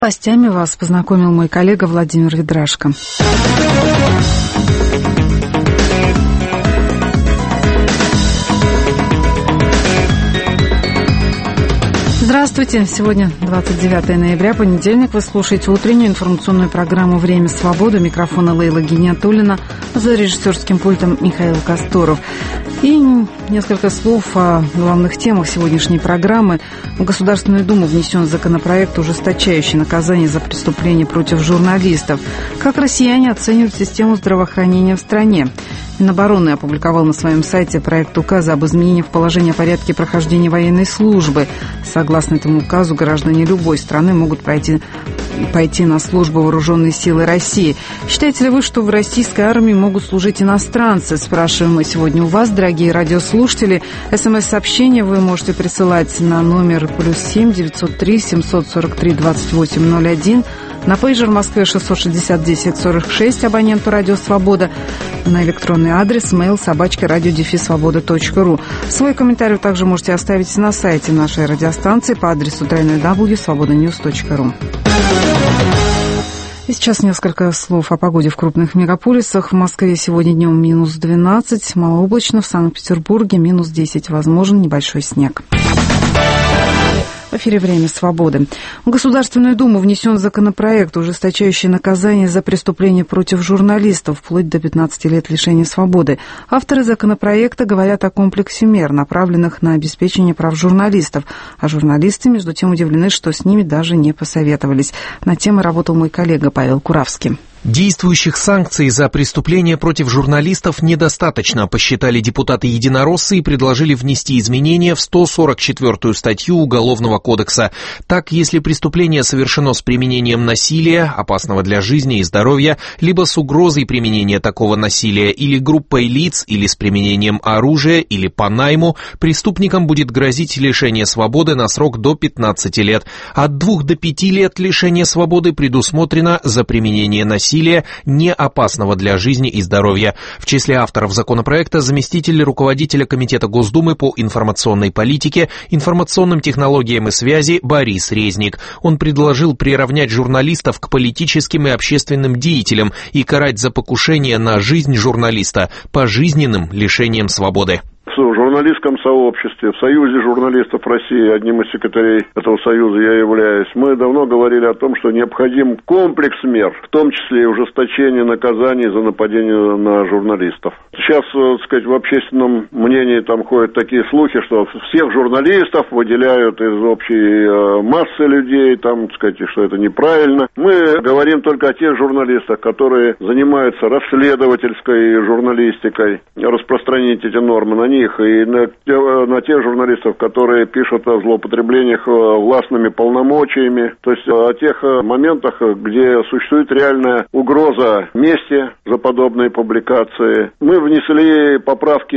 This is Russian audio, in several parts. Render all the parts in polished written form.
С властями вас познакомил мой коллега Владимир Ведрашко. Здравствуйте. Сегодня 29 ноября, понедельник. Вы слушаете утреннюю информационную программу «Время свободы». У микрофона Лейла Гиниатуллина, за режиссерским пультом Михаил Косторов. И несколько слов о главных темах сегодняшней программы. В Государственную Думу внесен законопроект, ужесточающий наказание за преступления против журналистов. Как россияне оценивают систему здравоохранения в стране? Минобороны опубликовал на своем сайте проект указа об изменении в положении о порядке прохождения военной службы. Согласно этому указу, граждане любой страны могут пойти на службу в вооруженные силы России. Считаете ли вы, что в российской армии могут служить иностранцы? Спрашиваем мы сегодня у вас, дорогие радиослушатели. СМС-сообщение вы можете присылать на номер +7 903 743 2801. На пейджер в Москве 660 10 46 абоненту «Радио Свобода». На электронный адрес mail@radio-svoboda.ru. Свой комментарий вы также можете оставить на сайте нашей радиостанции по адресу www.svobodanews.ru. И сейчас несколько слов о погоде в крупных мегаполисах. В Москве сегодня днем -12, малооблачно, в Санкт-Петербурге -10, возможен небольшой снег. В эфире «Время свободы». В Государственную Думу внесен законопроект, ужесточающий наказание за преступления против журналистов, вплоть до 15 лет лишения свободы. Авторы законопроекта говорят о комплексе мер, направленных на обеспечение прав журналистов. А журналисты, между тем, удивлены, что с ними даже не посоветовались. Над темой работал мой коллега Павел Куравский. Действующих санкций за преступления против журналистов недостаточно, посчитали депутаты-единороссы и предложили внести изменения в 144-ю статью Уголовного кодекса. Так, если преступление совершено с применением насилия, опасного для жизни и здоровья, либо с угрозой применения такого насилия, или группой лиц, или с применением оружия, или по найму, преступникам будет грозить лишение свободы на срок до 15 лет. От 2 до 5 лет лишения свободы предусмотрено за применение насилия, не опасного для жизни и здоровья. В числе авторов законопроекта заместитель руководителя Комитета Госдумы по информационной политике, информационным технологиям и связи Борис Резник. Он предложил приравнять журналистов к политическим и общественным деятелям и карать за покушение на жизнь журналиста пожизненным лишением свободы. В журналистском сообществе, в Союзе журналистов России, одним из секретарей этого союза я являюсь, мы давно говорили о том, что необходим комплекс мер, в том числе и ужесточение наказаний за нападение на журналистов. Сейчас, так сказать, в общественном мнении там ходят такие слухи, что всех журналистов выделяют из общей массы людей, там, так сказать, что это неправильно. Мы говорим только о тех журналистах, которые занимаются расследовательской журналистикой, распространить эти нормы на них, и на тех журналистов, которые пишут о злоупотреблениях властными полномочиями, то есть о тех моментах, где существует реальная угроза мести за подобные публикации. Мы внесли поправки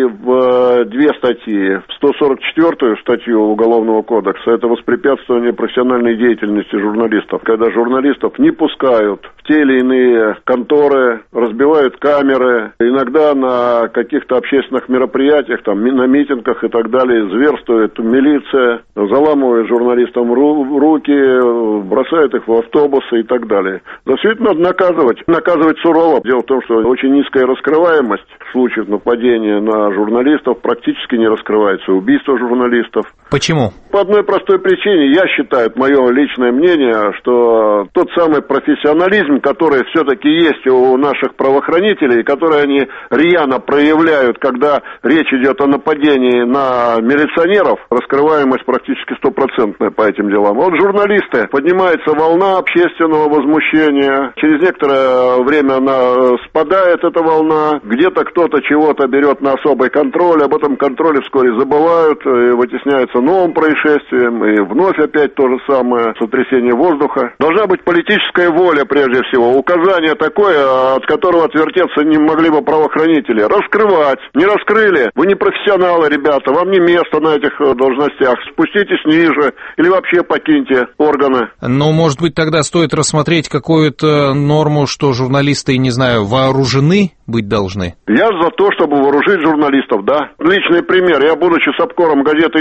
в 2 статьи. В 144-ю статью Уголовного кодекса, это воспрепятствование профессиональной деятельности журналистов, когда журналистов не пускают в те или иные конторы, разбивают камеры, иногда на каких-то общественных мероприятиях, там, на митингах и так далее, зверствует милиция, заламывает журналистам руки, бросает их в автобусы и так далее. За все это надо наказывать сурово. Дело в том, что очень низкая раскрываемость случаев нападения на журналистов практически не раскрывается. Убийство журналистов. Почему? По одной простой причине. Я считаю, это мое личное мнение, что тот самый профессионализм, который все-таки есть у наших правоохранителей, который они рьяно проявляют, когда речь идет о нападении на милиционеров, раскрываемость практически 100% по этим делам. Вот журналисты, поднимается волна общественного возмущения, через некоторое время она спадает, эта волна, где-то кто-то чего-то берет на особый контроль, об этом контроле вскоре забывают, и вытесняется новым происшествием, и вновь опять то же самое, сотрясение воздуха. Должна быть политическая воля, прежде всего, указание такое, от которого отвертеться не могли бы правоохранители. Раскрывать. Не раскрыли, вы не профессионалы, ребята, вам не место на этих должностях. Спуститесь ниже или вообще покиньте органы. Но, может быть, тогда стоит рассмотреть какую-то норму, что журналисты, не знаю, вооружены быть должны? Я за то, чтобы вооружить журналистов, да. Личный пример. Я, будучи с обкором газеты «Известия»,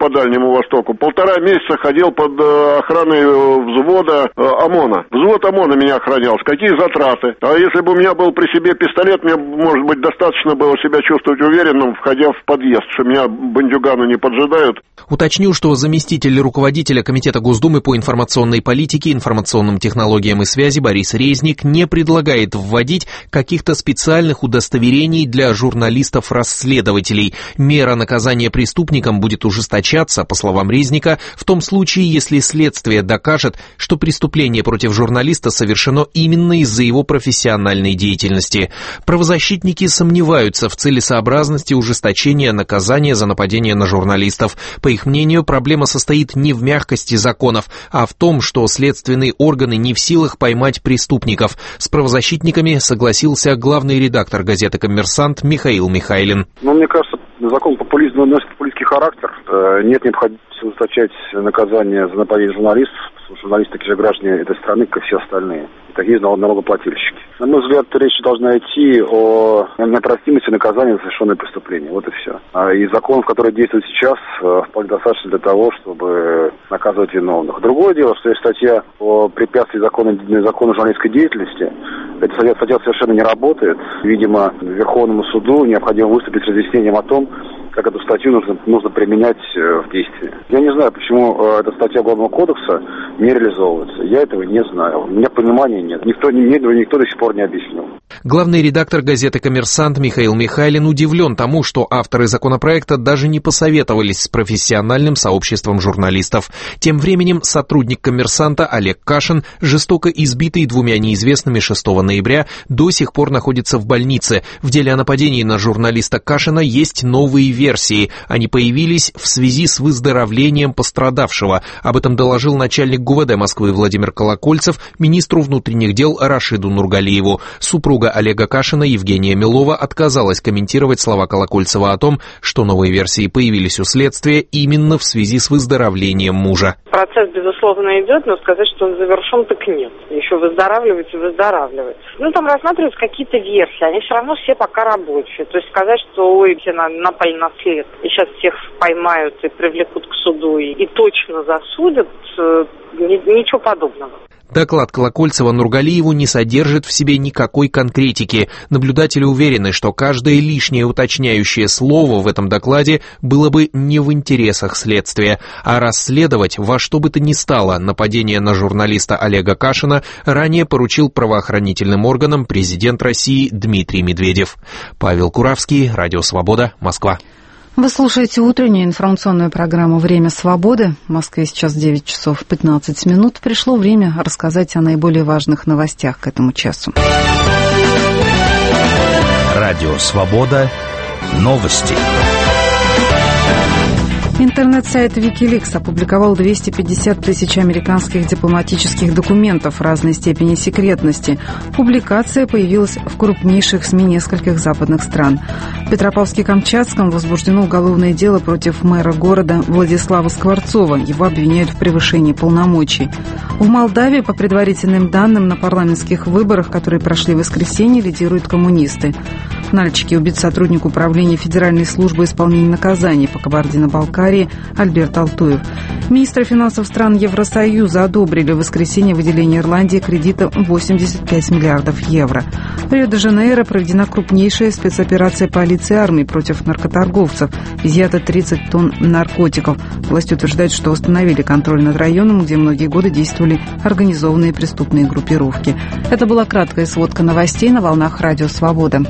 по Дальнему Востоку. 1,5 месяца ходил под охраной взвода ОМОНа. Взвод ОМОНа меня охранял. Какие затраты? А если бы у меня был при себе пистолет, мне, может быть, достаточно было себя чувствовать уверенным, входя в подъезд, что меня бандюганы не поджидают. Уточню, что заместитель руководителя Комитета Госдумы по информационной политике, информационным технологиям и связи Борис Резник не предлагает вводить каких-то специальных удостоверений для журналистов-расследователей. Мера наказания преступникам будет ужесточаться, по словам Резника, в том случае, если следствие докажет, что преступление против журналиста совершено именно из-за его профессиональной деятельности. Правозащитники сомневаются в целесообразности ужесточения наказания за нападение на журналистов. По их мнению, проблема состоит не в мягкости законов, а в том, что следственные органы не в силах поймать преступников. С правозащитниками согласился главный редактор газеты «Коммерсант» Михаил Михайлин. Мне кажется, закон популизма носит популистский характер. Нет необходимости ужесточать наказание за нападение журналистов. Журналисты такие же граждане этой страны, как и все остальные. И такие же налогоплательщики. На мой взгляд, речь должна идти о неотвратимости наказания за совершенное преступление. Вот и все. И законов, которые действуют сейчас, вполне достаточно для того, чтобы наказывать виновных. Другое дело, что есть статья о препятствии закону журналистской деятельности. Эта статья совершенно не работает. Видимо, Верховному суду необходимо выступить с разъяснением о том, как эту статью нужно применять в действии. Я не знаю, почему эта статья Уголовного кодекса не реализовывается. Я этого не знаю. У меня понимания нет. Никто до сих пор не объяснил. Главный редактор газеты «Коммерсант» Михаил Михайлин удивлен тому, что авторы законопроекта даже не посоветовались с профессиональным сообществом журналистов. Тем временем сотрудник «Коммерсанта» Олег Кашин, жестоко избитый 2 неизвестными 6 ноября, до сих пор находится в больнице. В деле о нападении на журналиста Кашина есть новые версии. Они появились в связи с выздоровлением пострадавшего. Об этом доложил начальник ГУВД Москвы Владимир Колокольцев министру внутренних дел Рашиду Нургалиеву. Супруга Олега Кашина Евгения Милова отказалась комментировать слова Колокольцева о том, что новые версии появились у следствия именно в связи с выздоровлением мужа. Процесс, безусловно, идет, но сказать, что он завершен, так нет. Еще выздоравливать и выздоравливать. Там рассматриваются какие-то версии, они все равно все пока рабочие. То есть сказать, что все напали на след, и сейчас всех поймают и привлекут к суду, и точно засудят, ничего подобного. Доклад Колокольцева Нургалиеву не содержит в себе никакой конкретики. Наблюдатели уверены, что каждое лишнее уточняющее слово в этом докладе было бы не в интересах следствия, а расследовать во что бы то ни стало нападение на журналиста Олега Кашина ранее поручил правоохранительным органам президент России Дмитрий Медведев. Павел Куравский, Радио Свобода, Москва. Вы слушаете утреннюю информационную программу «Время свободы». В Москве сейчас 9 часов 15 минут. Пришло время рассказать о наиболее важных новостях к этому часу. Радио «Свобода». Новости. Интернет-сайт Wikileaks опубликовал 250 тысяч американских дипломатических документов разной степени секретности. Публикация появилась в крупнейших СМИ нескольких западных стран. В Петропавловске-Камчатском возбуждено уголовное дело против мэра города Владислава Скворцова. Его обвиняют в превышении полномочий. В Молдавии, по предварительным данным, на парламентских выборах, которые прошли в воскресенье, лидируют коммунисты. В Нальчике убит сотрудник управления Федеральной службы исполнения наказаний по Кабардино-Балкарии Альберт Алтуев. Министры финансов стран Евросоюза одобрили в воскресенье выделение Ирландии кредита 85 миллиардов евро. В Рио-де-Жанейро проведена крупнейшая спецоперация полиции и армии против наркоторговцев. Изъято 30 тонн наркотиков. Власти утверждают, что установили контроль над районом, где многие годы действовали организованные преступные группировки. Это была краткая сводка новостей на волнах Радио Свобода.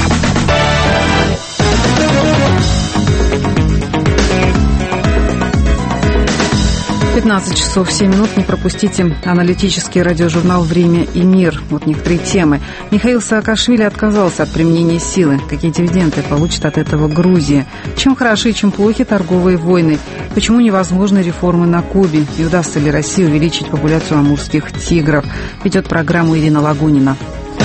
Часов 7 минут. Не пропустите аналитический радиожурнал «Время и мир». Вот некоторые темы. Михаил Саакашвили отказался от применения силы. Какие дивиденды получит от этого Грузия? Чем хороши, чем плохи торговые войны? Почему невозможны реформы на Кубе? И удастся ли России увеличить популяцию амурских тигров? Ведет программу Ирина Лагунина.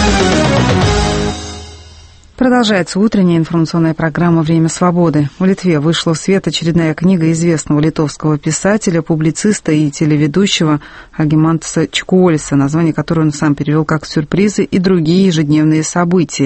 Продолжается утренняя информационная программа «Время свободы». В Литве вышла в свет очередная книга известного литовского писателя, публициста и телеведущего Альгимантаса Чкуолиса, название которой он сам перевел как «Сюрпризы и другие ежедневные события».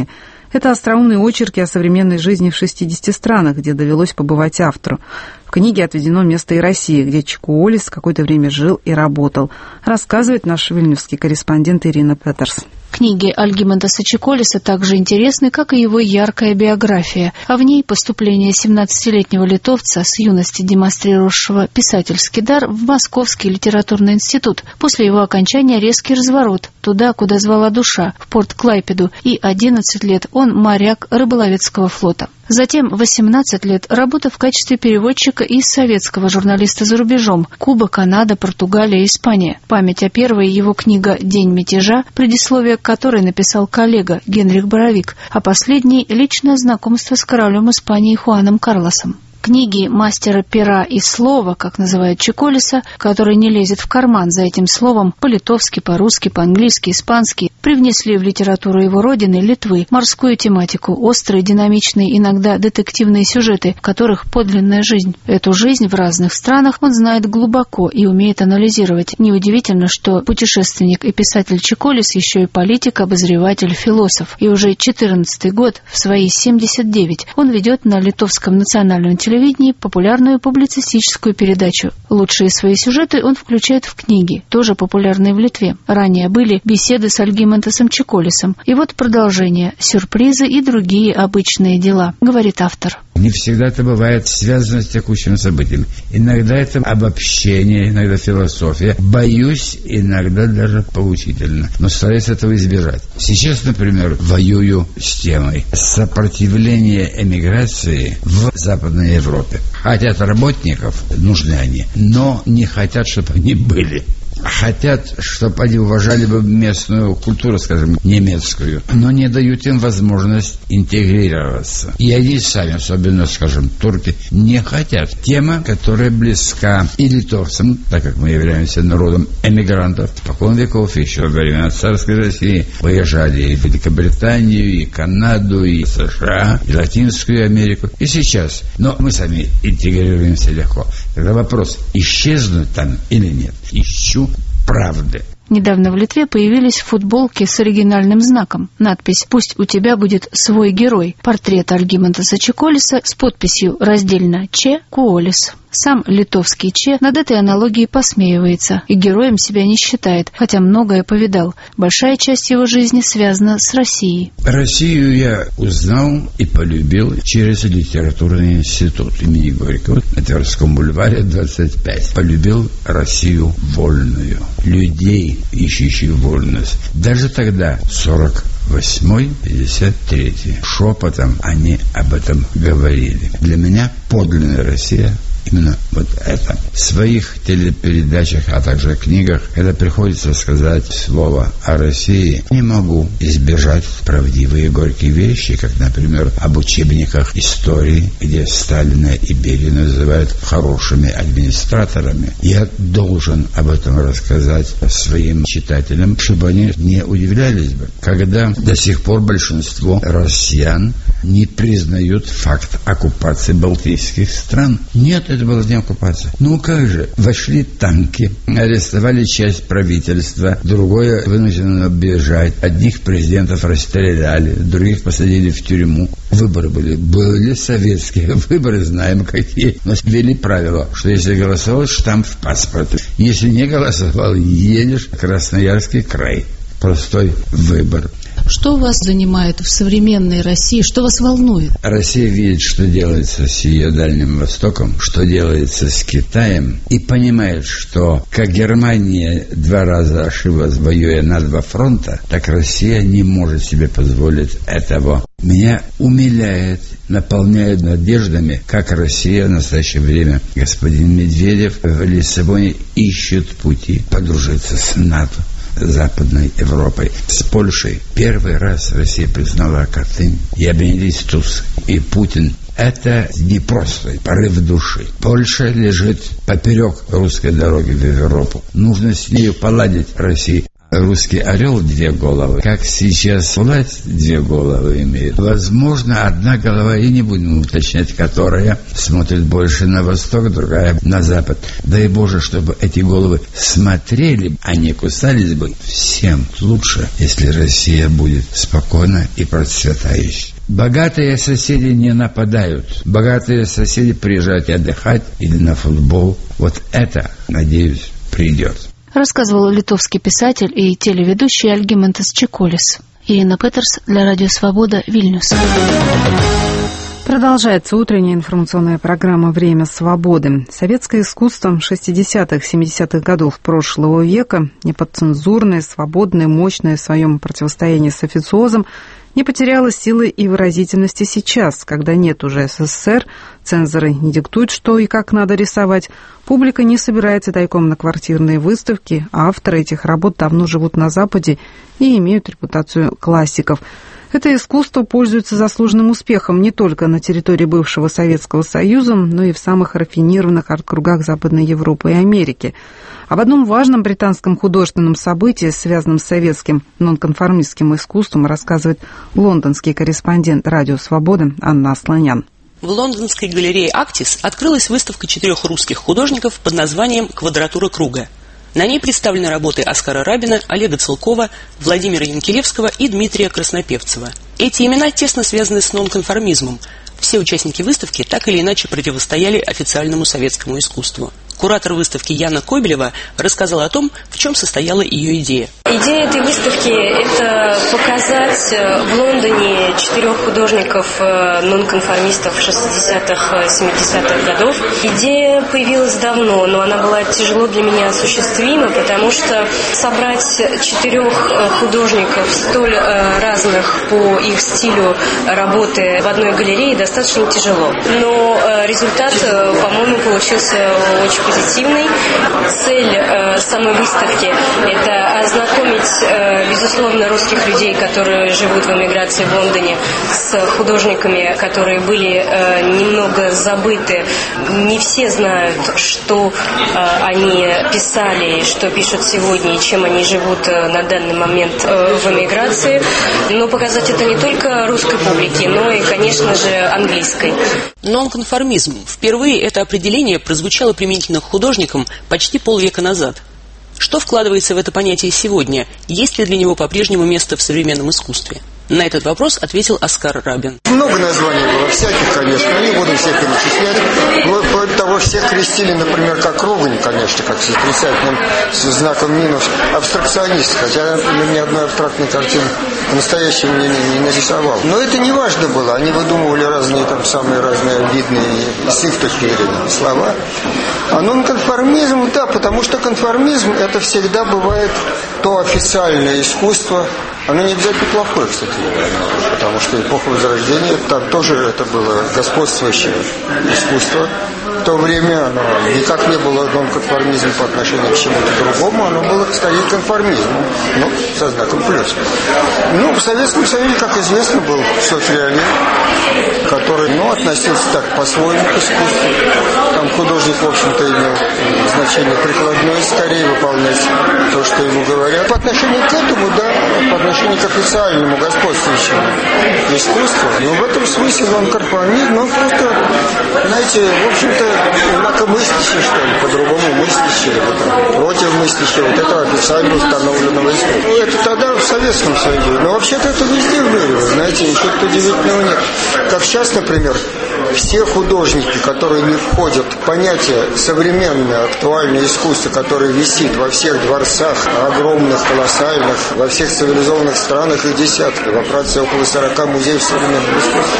Это остроумные очерки о современной жизни в 60 странах, где довелось побывать автору. В книге отведено место и России, где Чику Уоллес какое-то время жил и работал, рассказывает наш вильнюсский корреспондент Ирина Петерс. Книги Альгимантаса Чиколиса также интересны, как и его яркая биография, а в ней поступление 17-летнего литовца, с юности демонстрировавшего писательский дар, в Московский литературный институт. После его окончания резкий разворот туда, куда звала душа, в порт Клайпеду, и 11 лет он моряк рыболовецкого флота. Затем 18 лет работа в качестве переводчика и советского журналиста за рубежом: Куба, Канада, Португалия, Испания. Память о первой его книга «День мятежа», предисловие к которой написал коллега Генрих Боровик, а последний — личное знакомство с королем Испании Хуаном Карлосом. Книги мастера пера и слова, как называют Чиколиса, который не лезет в карман за этим словом, по-литовски, по-русски, по-английски, испански, привнесли в литературу его родины, Литвы, морскую тематику, острые, динамичные, иногда детективные сюжеты, в которых подлинная жизнь. Эту жизнь в разных странах он знает глубоко и умеет анализировать. Неудивительно, что путешественник и писатель Чиколис еще и политик, обозреватель, философ. И уже 14-й год, в свои 79, он ведет на литовском национальном телевидении популярную публицистическую передачу. Лучшие свои сюжеты он включает в книги, тоже популярные в Литве. Ранее были беседы с Альгимантасом Чиколисом. И вот продолжение: сюрпризы и другие обычные дела, говорит автор. Не всегда это бывает связано с текущим событием. Иногда это обобщение, иногда философия. Боюсь, иногда даже поучительно. Но стараюсь этого избежать. Сейчас, например, воюю с темой сопротивления эмиграции в Западной Европе. Хотят работников, нужны они, но не хотят, чтобы они были. Хотят, чтобы они уважали бы местную культуру, скажем, немецкую, но не дают им возможность интегрироваться. И они сами, особенно, скажем, турки, не хотят. Тема, которая близка и литовцам, так как мы являемся народом эмигрантов, испокон веков, еще во времена царской России, выезжали и в Великобританию, и Канаду, и США, и Латинскую Америку, и сейчас. Но мы сами интегрируемся легко. Тогда вопрос: исчезнуть там или нет? Ищу правды. Недавно в Литве появились футболки с оригинальным знаком. Надпись «Пусть у тебя будет свой герой». Портрет Альгимантаса Чиколиса с подписью раздельно «Че Куолис». Сам литовский Че над этой аналогией посмеивается и героем себя не считает, хотя многое повидал. Большая часть его жизни связана с Россией. Россию я узнал и полюбил через литературный институт имени Горького на Тверском бульваре 25. Полюбил Россию вольную, людей, ищущих вольность. Даже тогда, 48-й, 53-й, шепотом они об этом говорили. Для меня подлинная Россия — именно вот это. В своих телепередачах, а также книгах, когда приходится сказать слово о России, не могу избежать правдивые горькие вещи, как, например, об учебниках истории, где Сталина и Берию называют хорошими администраторами. Я должен об этом рассказать своим читателям, чтобы они не удивлялись бы, когда до сих пор большинство россиян не признают факт оккупации балтийских стран. Нет, это была не оккупация. Ну как же? Вошли танки, арестовали часть правительства, другое вынуждено бежать. Одних президентов расстреляли, других посадили в тюрьму. Выборы были советские выборы, знаем какие. Но ввели правило, что если голосовал, штамп в паспорте. Если не голосовал, едешь в Красноярский край. Простой выбор. Что вас занимает в современной России? Что вас волнует? Россия видит, что делается с ее Дальним Востоком, что делается с Китаем, и понимает, что как Германия 2 раза ошиблась, воюя на 2 фронта, так Россия не может себе позволить этого. Меня умиляет, наполняет надеждами, как Россия в настоящее время. Господин Медведев в Лиссабоне ищет пути подружиться с НАТО, Западной Европой, с Польшей. Первый раз Россия признала Катынь, и объединились Туск и Путин. Это не просто порыв души. Польша лежит поперек русской дороги в Европу. Нужно с нею поладить России. русский орел 2 головы, как сейчас власть 2 головы имеет. Возможно, одна голова, и не будем уточнять, которая смотрит больше на восток, другая на запад. Дай Боже, чтобы эти головы смотрели, а не кусались бы. Всем лучше, если Россия будет спокойна и процветающей. Богатые соседи не нападают. Богатые соседи приезжают отдыхать или на футбол. Вот это, надеюсь, придет. Рассказывал литовский писатель и телеведущий Альгимантас Чеколис. Ирина Петерс для Радио Свобода, Вильнюс. Продолжается утренняя информационная программа «Время свободы». Советское искусство 60-х-70-х годов прошлого века, неподцензурное, свободное, мощное в своем противостоянии с официозом, не потеряло силы и выразительности сейчас, когда нет уже СССР, цензоры не диктуют, что и как надо рисовать, публика не собирается тайком на квартирные выставки, а авторы этих работ давно живут на Западе и имеют репутацию классиков. Это искусство пользуется заслуженным успехом не только на территории бывшего Советского Союза, но и в самых рафинированных арт-кругах Западной Европы и Америки. Об одном важном британском художественном событии, связанном с советским нонконформистским искусством, рассказывает лондонский корреспондент «Радио Свобода» Анна Асланян. В лондонской галерее «Актис» открылась выставка 4 русских художников под названием «Квадратура круга». На ней представлены работы Оскара Рабина, Олега Целкова, Владимира Янкелевского и Дмитрия Краснопевцева. Эти имена тесно связаны с нонконформизмом. Все участники выставки так или иначе противостояли официальному советскому искусству. Куратор выставки Яна Кобелева рассказала о том, в чем состояла ее идея. Идея этой выставки – это показать в Лондоне 4 художников-нонконформистов 60-х, 70-х годов. Идея появилась давно, но она была тяжело для меня осуществима, потому что собрать 4 художников столь разных по их стилю работы в одной галерее достаточно тяжело. Но результат, по-моему, получился очень позитивный. Цель самой выставки – это ознакомить, безусловно, русских людей, которые живут в эмиграции в Лондоне, с художниками, которые были немного забыты. Не все знают, что они писали, что пишут сегодня и чем они живут на данный момент в эмиграции. Но показать это не только русской публике, но и, конечно же, английской. Нонконформизм. Впервые это определение прозвучало применительно к художникам почти полвека назад. Что вкладывается в это понятие сегодня? Есть ли для него по-прежнему место в современном искусстве? На этот вопрос ответил Оскар Рабин. Много названий было, всяких, конечно, не буду всех перечислять. Вплоть того, всех крестили, например, как ругань, конечно, как с отрицательным знаком минус, абстракционист, хотя ни одной абстрактной картины по-настоящему не нарисовал. Но это не важно было, они выдумывали разные, там, самые разные видные, с их точки зрения, слова. А нонконформизм, да, потому что конформизм, это всегда бывает то официальное искусство. Оно не обязательно плохое, кстати, потому что эпоха Возрождения, там тоже это было господствующее искусство. В то время оно никак не было нонконформизма по отношению к чему-то другому, оно было скорее конформизмом, но со знаком плюс. Ну, в Советском Союзе, как известно, был соцреализм, который, относился так по-своему к искусству. Там художник, в общем-то, имел значение прикладное, скорее выполнять то, что ему говорят. По отношению к этому, да, по отношению к официальному господствующему искусству, но в этом смысле нонконформизм, он просто, знаете, в общем-то, инакомыслящий, что ли, по-другому мыслящий, против мыслящего, вот этого официально установленного искусства. Это тогда в Советском Союзе, но вообще-то это везде в мире, вы знаете, ничего удивительного нет. Как сейчас, например, все художники, которые не входят в понятие современное, актуальное искусство, которое висит во всех дворцах, огромных, колоссальных, во всех цивилизованных странах, их десятки. Во Франции около 40 музеев современного искусства.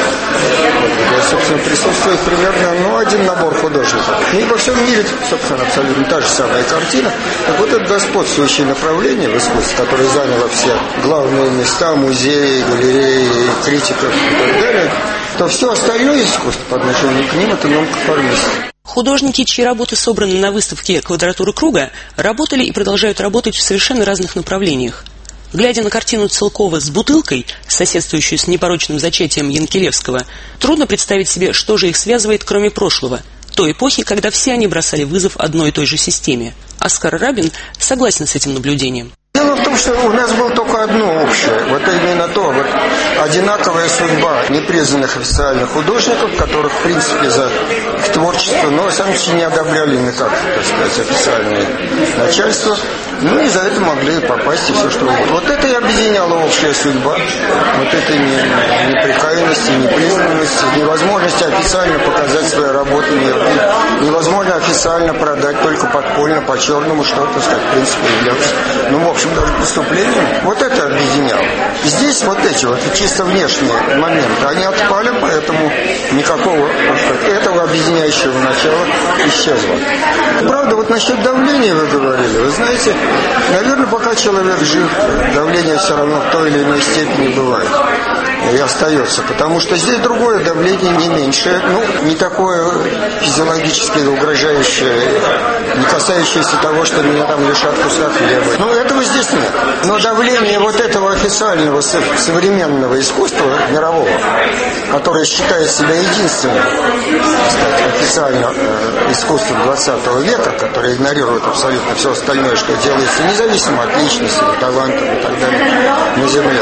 Вот, собственно, присутствует примерно один набор художников. И во всем мире, собственно, абсолютно та же самая картина. Так вот, это господствующее направление в искусстве, которое заняло все главные места, музеи, галереи, критиков и так далее, то все остальное искусство по отношению к ним – это нонконформизм. Художники, чьи работы собраны на выставке «Квадратура круга», работали и продолжают работать в совершенно разных направлениях. Глядя на картину Целкова с бутылкой, соседствующую с непорочным зачатием Янкелевского, трудно представить себе, что же их связывает, кроме прошлого, той эпохи, когда все они бросали вызов одной и той же системе. Оскар Рабин согласен с этим наблюдением. Дело в том, том, что у нас было только одно общее. Вот именно то, вот одинаковая судьба непризнанных официальных художников, которых, в принципе, за их творчество, но, сами не одобряли никак, так сказать, официальное начальство. Ну, и за это могли попасть и все, что угодно. Вот это и объединяла общая судьба. Вот этой неприкаянности, непризнанности, невозможности официально показать свои работы, невозможно официально продать только подпольно, по-черному, что, так сказать, в принципе, являлось, ну, в общем, даже преступлением. Вот это объединяло. Здесь вот эти вот чисто внешние моменты, они отпали, поэтому никакого, так сказать, этого объединяющего начала исчезло. Правда, вот насчет давления вы говорили, вы знаете, наверное, пока человек жив, давление все равно в той или иной степени бывает и остается, потому что здесь другое давление не меньшее, ну, не такое физиологически угрожающее, не касающееся того, что меня там лишат куска хлеба. Ну, этого здесь нет. Но давление вот этого официального современного искусства мирового, которое считает себя единственным, кстати, официально искусством 20 века, которое игнорирует абсолютно все остальное, что делается независимо от личности, талантов и так далее на Земле.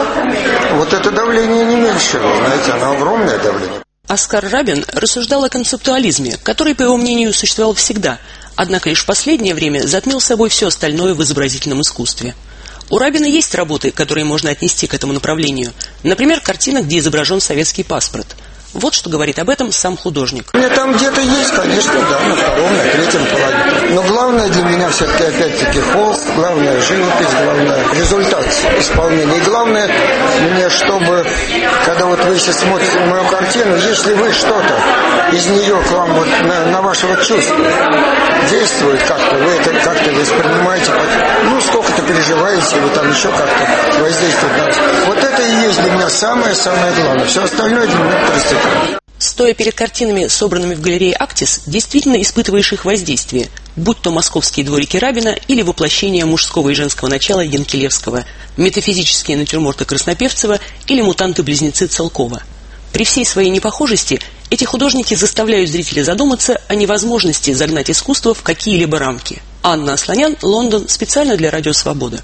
Вот это давление не меньше, вы знаете, оно огромное давление. Оскар Рабин рассуждал о концептуализме, который, по его мнению, существовал всегда, однако лишь в последнее время затмил собой все остальное в изобразительном искусстве. У Рабина есть работы, которые можно отнести к этому направлению. Например, картина, где изображен советский паспорт. Вот что говорит об этом сам художник. Нет, там где-то есть, конечно, да, на втором, на третьем половине. Но главное для меня все-таки, опять-таки, холст, главное живопись, главное результат исполнения. И главное мне, чтобы, когда вот вы сейчас смотрите на мою картину, если вы что-то из нее к вам вот на ваше вот чувство действует как-то, вы это как-то воспринимаете, ну, сколько-то переживаете, или там еще как-то воздействует на вас. Вот это и есть для меня самое-самое главное. Все остальное для меня второстепенно. Стоя перед картинами, собранными в галерее «Актис», действительно испытываешь их воздействие, будь то московские дворики Рабина или воплощение мужского и женского начала Янкелевского, метафизические натюрморты Краснопевцева или мутанты-близнецы Целкова. При всей своей непохожести эти художники заставляют зрителя задуматься о невозможности загнать искусство в какие-либо рамки. Анна Асланян, Лондон, специально для Радио Свобода.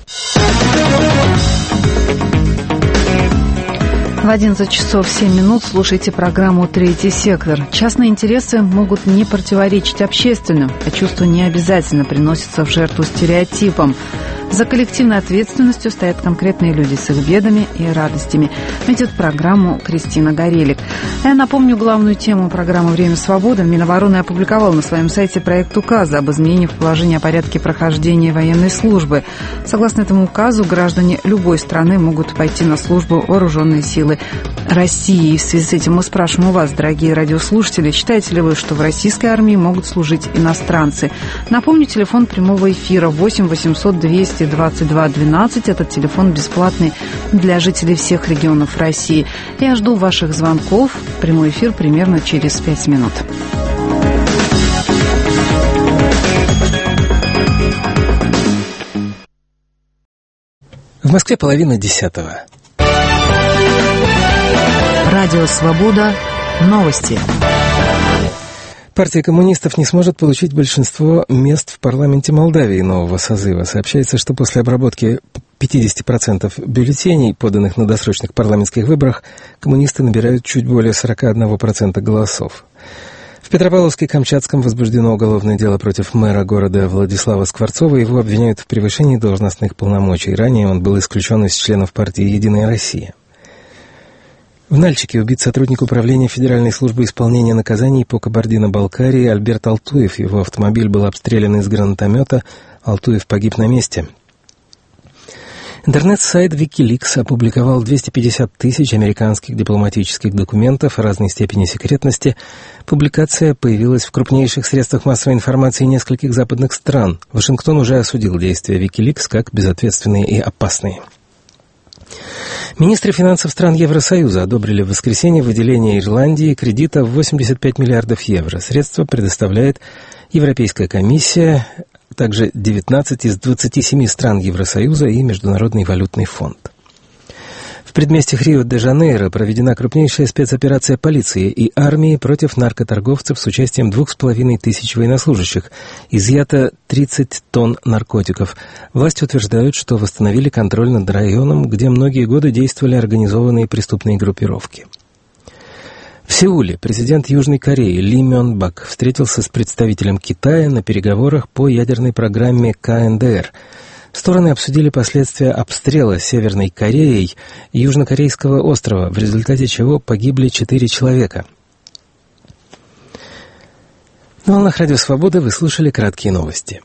В 11 часов 7 минут слушайте программу «Третий сектор». Частные интересы могут не противоречить общественным, а чувства не обязательно приносятся в жертву стереотипам. За коллективной ответственностью стоят конкретные люди с их бедами и радостями. Ведет программу Кристина Горелик. Я напомню главную тему программы «Время свободы». Минобороны опубликовал на своем сайте проект указа об изменении в положении о порядке прохождения военной службы. Согласно этому указу, граждане любой страны могут пойти на службу в вооруженные силы России. И в связи с этим мы спрашиваем у вас, дорогие радиослушатели, считаете ли вы, что в российской армии могут служить иностранцы? Напомню, телефон прямого эфира 8 800 200 22 12. Этот телефон бесплатный для жителей всех регионов России. Я жду ваших звонков. Прямой эфир примерно через 5 минут. В Москве 9:30. Радио «Свобода». Новости. Партия коммунистов не сможет получить большинство мест в парламенте Молдавии нового созыва. Сообщается, что после обработки 50% бюллетеней, поданных на досрочных парламентских выборах, коммунисты набирают чуть более 41% голосов. В Петропавловске-Камчатском возбуждено уголовное дело против мэра города Владислава Скворцова. Его обвиняют в превышении должностных полномочий. Ранее он был исключен из членов партии «Единая Россия». В Нальчике убит сотрудник управления Федеральной службы исполнения наказаний по Кабардино-Балкарии Альберт Алтуев. Его автомобиль был обстрелян из гранатомета. Алтуев погиб на месте. Интернет-сайт Wikileaks опубликовал 250 тысяч американских дипломатических документов разной степени секретности. Публикация появилась в крупнейших средствах массовой информации нескольких западных стран. Вашингтон уже осудил действия Wikileaks как безответственные и опасные. Министры финансов стран Евросоюза одобрили в воскресенье выделение Ирландии кредита в 85 миллиардов евро. Средства предоставляет Европейская комиссия, также 19 из 27 стран Евросоюза и Международный валютный фонд. В В предместьях Рио-де-Жанейро проведена крупнейшая спецоперация полиции и армии против наркоторговцев с участием 2500 военнослужащих. Изъято 30 тонн наркотиков. Власти утверждают, что восстановили контроль над районом, где многие годы действовали организованные преступные группировки. В Сеуле президент Южной Кореи Ли Мён Бак встретился с представителем Китая на переговорах по ядерной программе КНДР. Стороны обсудили последствия обстрела Северной Кореей южнокорейского острова, в результате чего погибли 4 человека. На волнах Радио Свобода вы слушали краткие новости.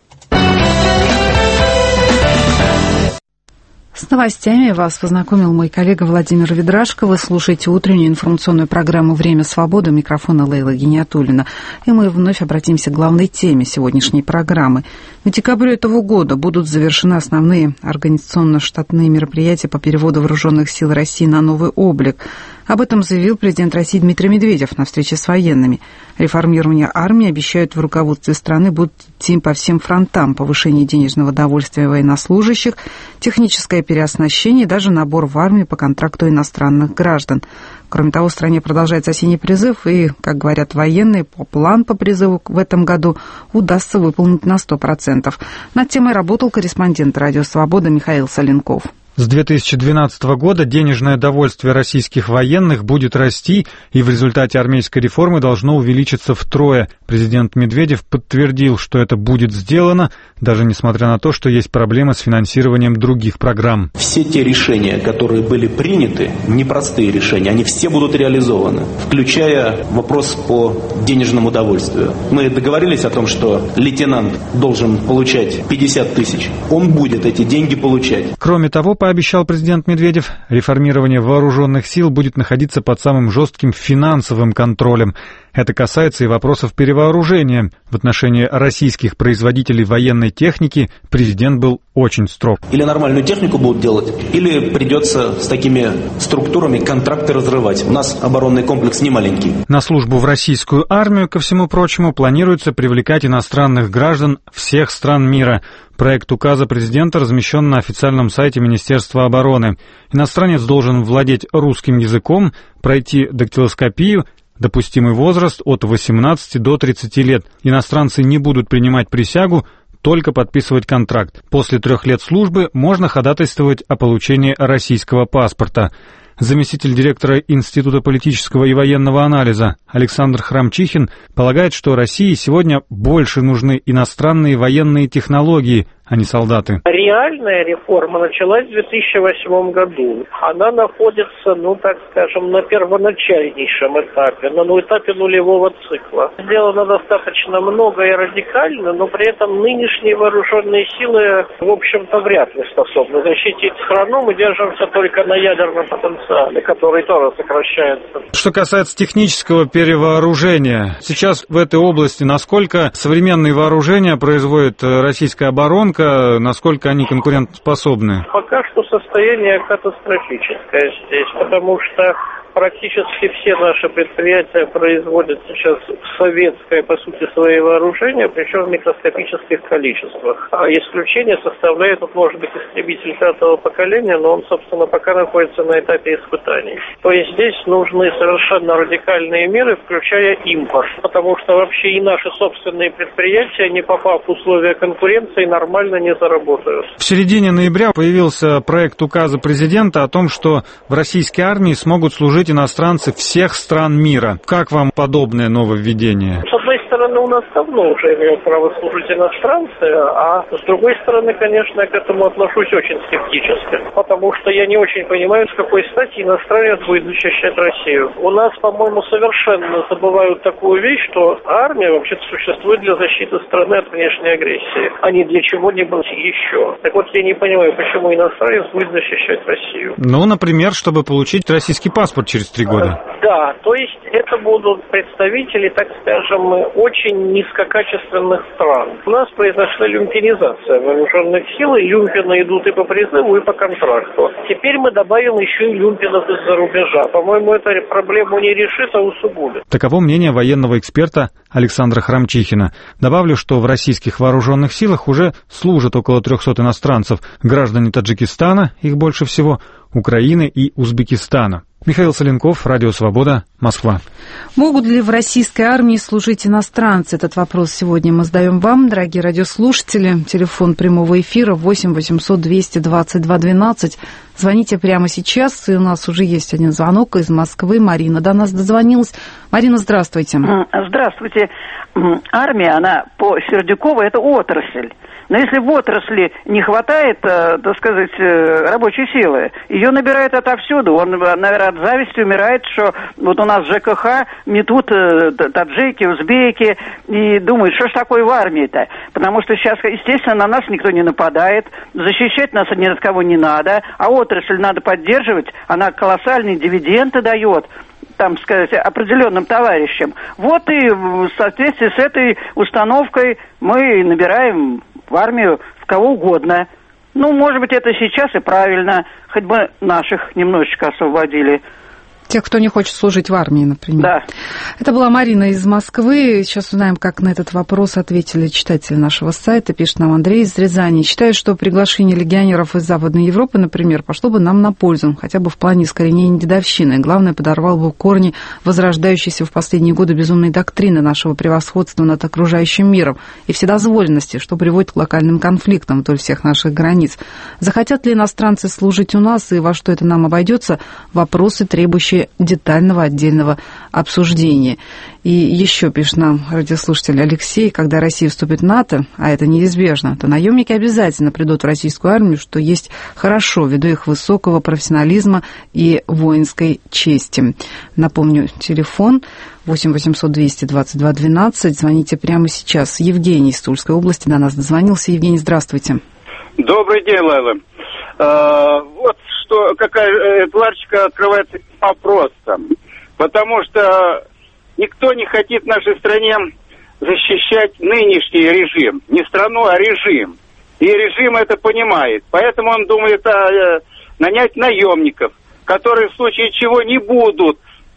С новостями вас познакомил мой коллега Владимир Ведрашко. Вы слушаете утреннюю информационную программу «Время свободы». У микрофона Лейла Гиниатуллина. И мы вновь обратимся к главной теме сегодняшней программы. В декабре этого года будут завершены основные организационно-штатные мероприятия по переводу вооруженных сил России на новый облик. Об этом заявил президент России Дмитрий Медведев на встрече с военными. Реформирование армии, обещают в руководстве страны, будет идти по всем фронтам: повышение денежного довольствия военнослужащих, техническое переоснащение и даже набор в армию по контракту иностранных граждан. Кроме того, в стране продолжается осенний призыв, и, как говорят военные, план по призыву в этом году удастся выполнить на 100%. Над темой работал корреспондент Радио Свобода Михаил Соленков. С 2012 года денежное довольствие российских военных будет расти, и в результате армейской реформы должно увеличиться втрое. Президент Медведев подтвердил, что это будет сделано, даже несмотря на то, что есть проблемы с финансированием других программ. Все те решения, которые были приняты, непростые решения, они все будут реализованы, включая вопрос по денежному довольствию. Мы договорились о том, что лейтенант должен получать 50 тысяч. Он будет эти деньги получать. Кроме того, пообещал президент Медведев, реформирование вооруженных сил будет находиться под самым жестким финансовым контролем. Это касается и вопросов перевооружения. В отношении российских производителей военной техники президент был очень строг. Или нормальную технику будут делать, или придется с такими структурами контракты разрывать. У нас оборонный комплекс не маленький. На службу в российскую армию, ко всему прочему, планируется привлекать иностранных граждан всех стран мира. Проект указа президента размещен на официальном сайте Министерства обороны. Иностранец должен владеть русским языком, пройти дактилоскопию, допустимый возраст от 18 до 30 лет. Иностранцы не будут принимать присягу, только подписывать контракт. После 3 лет службы можно ходатайствовать о получении российского паспорта. Заместитель директора Института политического и военного анализа Александр Храмчихин полагает, что России сегодня больше нужны иностранные военные технологии, а не солдаты. Реальная реформа началась в 2008 году. Она находится, так скажем, на первоначальнейшем этапе, на этапе нулевого цикла. Сделано достаточно много и радикально, но при этом нынешние вооруженные силы, в общем-то, вряд ли способны защитить страну. Мы держимся только на ядерном потенциале, который тоже сокращается. Что касается технического перевооружения, сейчас в этой области насколько современные вооружения производит российская оборонка, насколько они конкурентоспособны? Пока что состояние катастрофическое здесь, потому что практически все наши предприятия производят сейчас советское, по сути, свои вооружения, причем в микроскопических количествах. А исключение составляет, может быть, истребитель 5-го поколения, но он, собственно, пока находится на этапе испытаний. То есть здесь нужны совершенно радикальные меры, включая импорт, потому что вообще и наши собственные предприятия, не попав в условия конкуренции, нормально не заработают. В середине ноября появился проект указа президента о том, что в российской армии смогут служить иностранцы всех стран мира. Как вам подобное нововведение? С одной стороны, у нас давно уже имеют право служить иностранцы, а с другой стороны, конечно, я к этому отношусь очень скептически, потому что я не очень понимаю, с какой стати иностранец будет защищать Россию. У нас, по-моему, совершенно забывают такую вещь, что армия вообще-то существует для защиты страны от внешней агрессии, а не для чего-нибудь еще. Так вот, я не понимаю, почему иностранец будет защищать Россию. Например, чтобы получить российский паспорт. через 3 года? Да, то есть это будут представители, так скажем, очень низкокачественных стран. У нас произошла люмпинизация вооруженных сил, и люмпины идут и по призыву, и по контракту. Теперь мы добавим еще и люмпинов из-за рубежа. По-моему, это проблему не решит, а усугубит. Таково мнение военного эксперта Александра Храмчихина. Добавлю, что в российских вооруженных силах уже служат около 300 иностранцев, граждане Таджикистана, их больше всего, Украины и Узбекистана. Михаил Соленков, Радио Свобода, Москва. Могут ли в российской армии служить иностранцы? Этот вопрос сегодня мы задаем вам, дорогие радиослушатели. Телефон прямого эфира 8 800 222 12. Звоните прямо сейчас. И у нас уже есть один звонок из Москвы. Марина до нас дозвонилась. Марина, здравствуйте. Здравствуйте. Армия, она по Сердюкову, это отрасль. Но если в отрасли не хватает, так сказать, рабочей силы, ее набирают отовсюду. Он, наверное, от зависти умирает, что вот у нас ЖКХ метут таджики, узбеки, и думают, что ж такое в армии-то? Потому что сейчас, естественно, на нас никто не нападает, защищать нас ни от кого не надо, а отрасль надо поддерживать, она колоссальные дивиденды дает, там, сказать, определенным товарищам. Вот и в соответствии с этой установкой мы набираем в армию в кого угодно. Ну, может быть, это сейчас и правильно, хоть бы наших немножечко освободили. Тех, кто не хочет служить в армии, например. Да. Это была Марина из Москвы. Сейчас узнаем, как на этот вопрос ответили читатели нашего сайта. Пишет нам Андрей из Рязани. Считаю, что приглашение легионеров из Западной Европы, например, пошло бы нам на пользу, хотя бы в плане искоренения дедовщины. Главное, подорвал бы корни возрождающейся в последние годы безумной доктрины нашего превосходства над окружающим миром и вседозволенности, что приводит к локальным конфликтам вдоль всех наших границ. Захотят ли иностранцы служить у нас и во что это нам обойдется? Вопросы, требующие детального отдельного обсуждения. И еще, пишет нам радиослушатель Алексей, когда Россия вступит в НАТО, а это неизбежно, то наемники обязательно придут в российскую армию, что есть хорошо, ввиду их высокого профессионализма и воинской чести. Напомню, телефон 8 800 222 12. Звоните прямо сейчас. Евгений из Тульской области до нас дозвонился. Евгений, здравствуйте. Добрый день, Лайла. Вот что какая пларочка открывается вопросом. Потому что никто не хочет в нашей стране защищать нынешний режим. Не страну, а режим. И режим это понимает. Поэтому он думает нанять наемников, которые в случае чего не будут.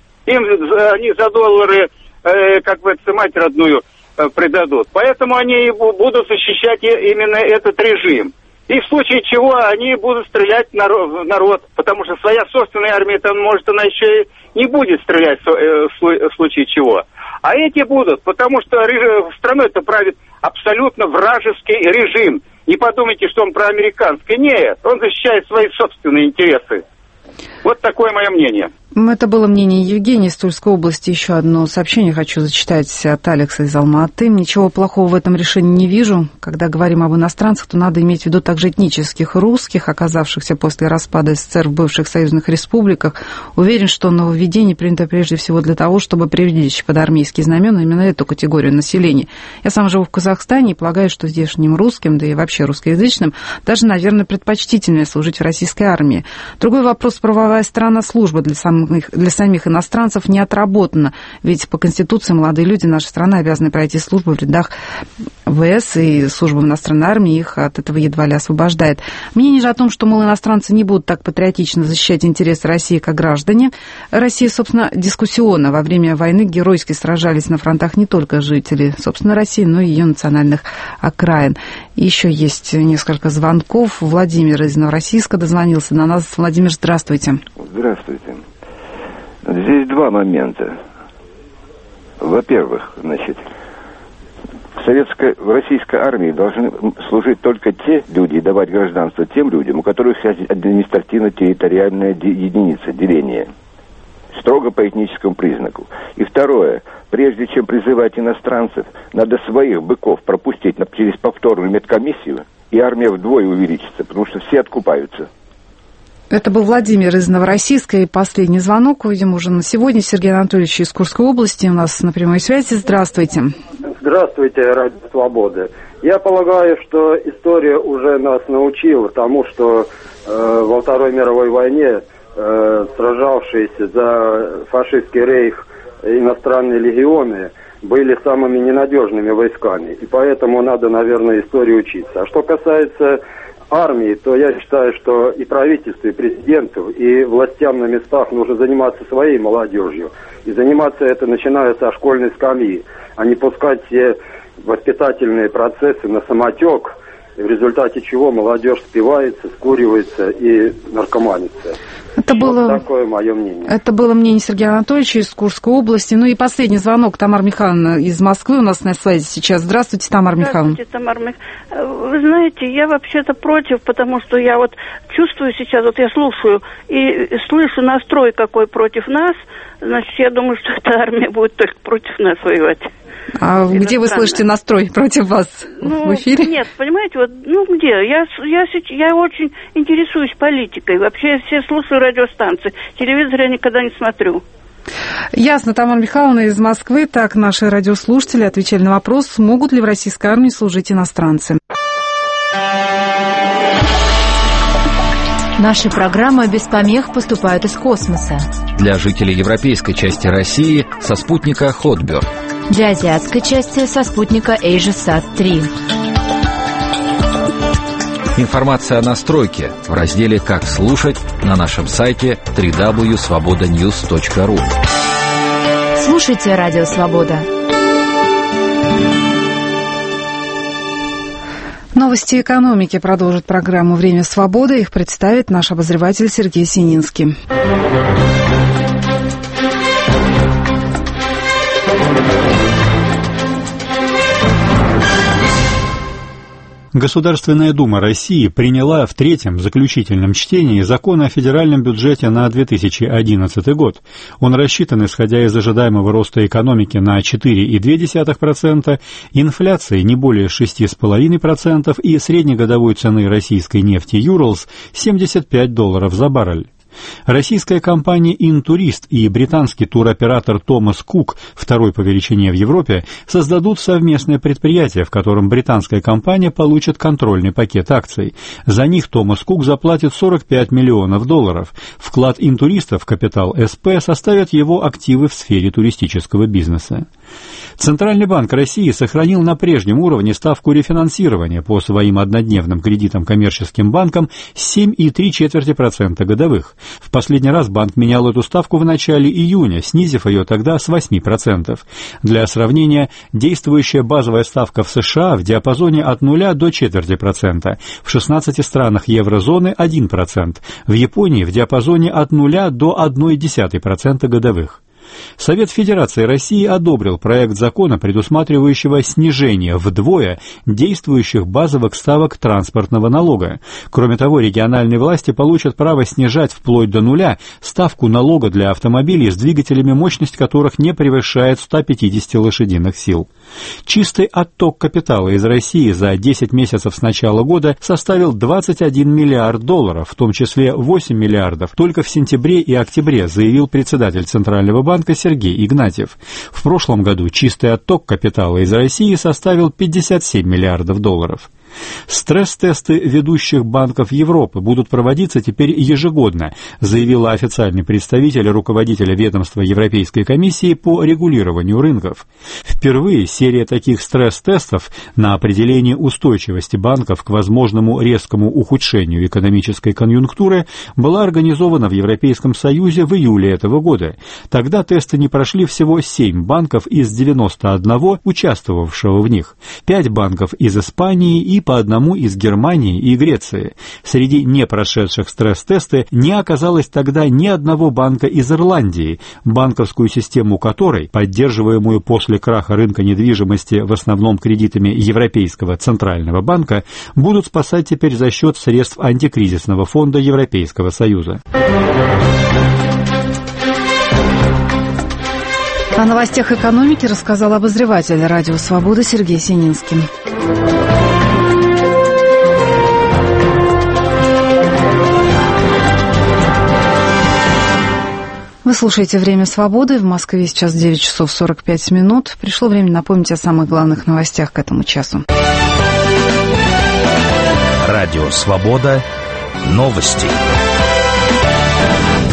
Они за доллары, как бы, мать родную предадут. Поэтому они будут защищать именно этот режим. И в случае чего они будут стрелять в народ, потому что своя собственная армия, там, может, она еще и не будет стрелять в случае чего. А эти будут, потому что страной-то правит абсолютно вражеский режим. Не подумайте, что он проамериканский. Нет, он защищает свои собственные интересы. Вот такое мое мнение. Это было мнение Евгения из Тульской области. Еще одно сообщение хочу зачитать от Алекса из Алма-Аты. Ничего плохого в этом решении не вижу. Когда говорим об иностранцах, то надо иметь в виду также этнических русских, оказавшихся после распада СССР в бывших союзных республиках. Уверен, что нововведение принято прежде всего для того, чтобы привлечь под армейские знамена именно эту категорию населения. Я сам живу в Казахстане и полагаю, что здешним русским, да и вообще русскоязычным, даже, наверное, предпочтительнее служить в российской армии. Другой вопрос: правовая сторона службы для самих иностранцев не отработана, ведь по Конституции молодые люди нашей страны обязаны пройти службу в рядах ВС, и служба в иностранной армии их от этого едва ли освобождает. Мнение же о том, что, мол, иностранцы не будут так патриотично защищать интересы России, как граждане России, собственно, дискуссионно. Во время войны геройски сражались на фронтах не только жители, собственно, России, но и ее национальных окраин. И еще есть несколько звонков. Владимир из Новороссийска дозвонился до нас. Владимир, здравствуйте. Здравствуйте. Здесь два момента. Во-первых, значит, в российской армии должны служить только те люди и давать гражданство тем людям, у которых административно-территориальная единица, деление. Строго по этническому признаку. И второе, прежде чем призывать иностранцев, надо своих быков пропустить через повторную медкомиссию, и армия вдвое увеличится, потому что все откупаются. Это был Владимир из Новороссийска, и последний звонок, увидим уже на сегодня. Сергей Анатольевич из Курской области у нас на прямой связи. Здравствуйте. Здравствуйте, Радио Свободы. Я полагаю, что история уже нас научила тому, что во Второй мировой войне сражавшиеся за фашистский рейх иностранные легионы были самыми ненадежными войсками. И поэтому надо, наверное, историю учиться. А что касается армии, то я считаю, что и правительству, и президенту, и властям на местах нужно заниматься своей молодежью. И заниматься это начиная со школьной скамьи, а не пускать все воспитательные процессы на самотек, в результате чего молодежь спивается, скуривается и наркоманится. Это было такое мое мнение. Это было мнение Сергея Анатольевича из Курской области. Ну и последний звонок. Тамара Михайловна из Москвы у нас на связи сейчас. Здравствуйте, Тамара Михайловна. Здравствуйте, Тамара Михайловна. Вы знаете, я вообще-то против, потому что я вот чувствую сейчас, вот я слушаю и слышу настрой какой против нас, значит, я думаю, что эта армия будет только против нас воевать. А где вы слышите настрой против вас в эфире? Нет, понимаете, вот, где? Я очень интересуюсь политикой. Вообще я все слушаю радиостанции. Телевизор я никогда не смотрю. Ясно, Тамара Михайловна из Москвы. Так, наши радиослушатели отвечали на вопрос, смогут ли в российской армии служить иностранцы. Наши программы без помех поступают из космоса. Для жителей европейской части России со спутника Hotbird. Для азиатской части со спутника AsiaSat-3. Информация о настройке в разделе «Как слушать» на нашем сайте www.svobodanews.ru. Слушайте Радио Свобода. Новости экономики продолжит программу «Время свободы». Их представит наш обозреватель Сергей Сининский. Государственная Дума России приняла в третьем заключительном чтении закон о федеральном бюджете на 2011 год. Он рассчитан, исходя из ожидаемого роста экономики на 4,2%, инфляции не более 6,5% и среднегодовой цены российской нефти «Юралс» $75 за баррель. Российская компания «Интурист» и британский туроператор «Томас Кук», второй по величине в Европе, создадут совместное предприятие, в котором британская компания получит контрольный пакет акций. За них «Томас Кук» заплатит $45 миллионов. Вклад «Интуриста» в капитал СП составят его активы в сфере туристического бизнеса. Центральный банк России сохранил на прежнем уровне ставку рефинансирования по своим однодневным кредитам коммерческим банкам 7,3% годовых. В последний раз банк менял эту ставку в начале июня, снизив ее тогда с 8%. Для сравнения, действующая базовая ставка в США в диапазоне от 0 до 0,25%, в 16 странах еврозоны 1%, в Японии в диапазоне от 0 до 0,1% годовых. Совет Федерации России одобрил проект закона, предусматривающего снижение вдвое действующих базовых ставок транспортного налога. Кроме того, региональные власти получат право снижать вплоть до 0 ставку налога для автомобилей с двигателями, мощность которых не превышает 150 лошадиных сил. Чистый отток капитала из России за 10 месяцев с начала года составил $21 миллиард, в том числе 8 миллиардов только в сентябре и октябре, заявил председатель Центрального банка Сергей Игнатьев. В прошлом году чистый отток капитала из России составил $57 миллиардов. Стресс-тесты ведущих банков Европы будут проводиться теперь ежегодно, заявила официальный представитель руководителя ведомства Европейской комиссии по регулированию рынков. Впервые серия таких стресс-тестов на определение устойчивости банков к возможному резкому ухудшению экономической конъюнктуры была организована в Европейском Союзе в июле этого года. Тогда тесты не прошли всего 7 банков из 91 участвовавшего в них, 5 банков из Испании и по одному из Германии и Греции. Среди не прошедших стресс-тесты не оказалось тогда ни одного банка из Ирландии, банковскую систему которой, поддерживаемую после краха рынка недвижимости в основном кредитами Европейского Центрального банка, будут спасать теперь за счет средств антикризисного фонда Европейского Союза. О новостях экономики рассказал обозреватель Радио Свобода Сергей Сининский. Вы слушаете «Время свободы». В Москве сейчас 9 часов 45 минут. Пришло время напомнить о самых главных новостях к этому часу. Радио «Свобода». Новости.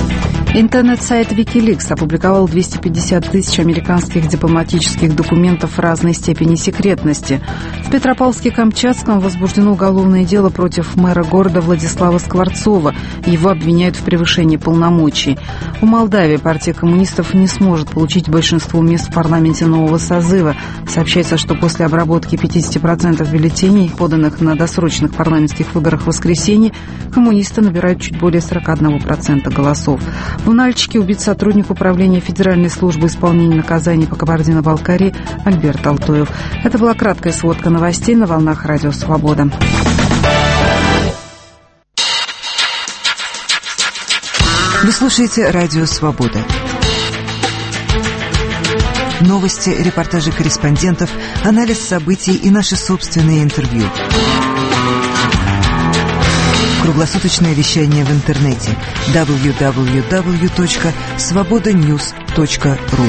Интернет-сайт Wikileaks опубликовал 250 тысяч американских дипломатических документов разной степени секретности. В Петропавловске-Камчатском возбуждено уголовное дело против мэра города Владислава Скворцова. Его обвиняют в превышении полномочий. В Молдавии партия коммунистов не сможет получить большинство мест в парламенте нового созыва. Сообщается, что после обработки 50% бюллетеней, поданных на досрочных парламентских выборах в воскресенье, коммунисты набирают чуть более 41% голосов. В Нальчике убит сотрудник управления Федеральной службы исполнения наказаний по Кабардино-Балкарии Альберт Алтоев. Это была краткая сводка новостей на волнах Радио Свобода. Вы слушаете Радио Свобода. Новости, репортажи корреспондентов, анализ событий и наши собственные интервью. Круглосуточное вещание в интернете www.svobodanews.ru.